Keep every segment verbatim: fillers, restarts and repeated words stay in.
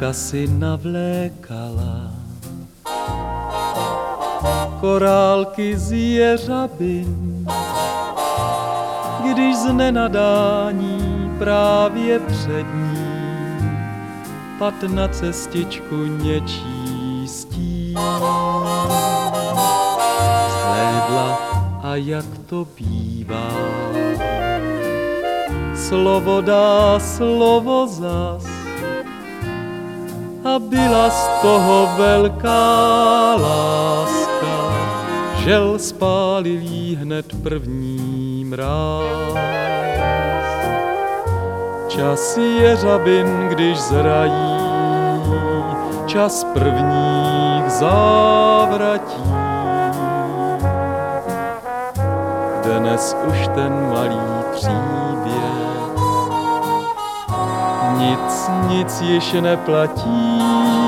Láska si navlékala korálky z jeřabin, když z nenadání právě před ní pad na cestičku něčí stín. Zhlédla a jak to bývá, slovo dá slovo zas, a byla z toho velká láska, žel spálil jí hned první mráz. Čas jeřabin, když zrají, čas prvních závratí. Dnes už ten malý příběh nic, nic již neplatí.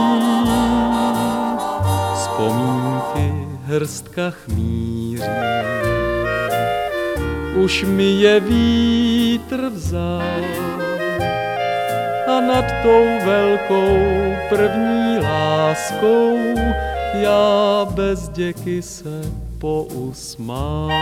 Vzpomínky hrstka chmíří, už mi je vítr vzal a nad tou velkou první láskou já bez děky se pousmál.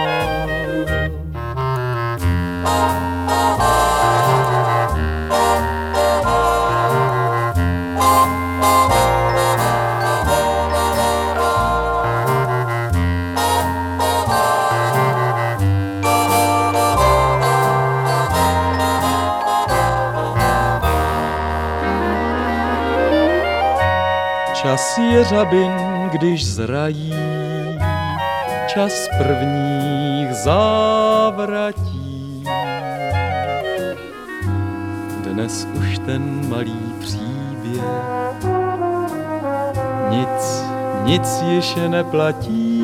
Čas jeřabin, když zrají, čas prvních závratí. Dnes už ten malý příběh nic, nic již neplatí.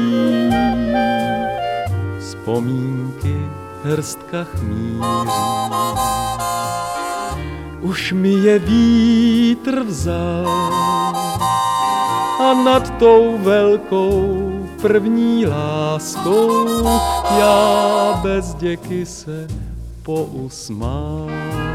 Vzpomínky hrstka chmíří, už mi je vítr vzal a nad tou velkou první láskou já bez děky se pousmál.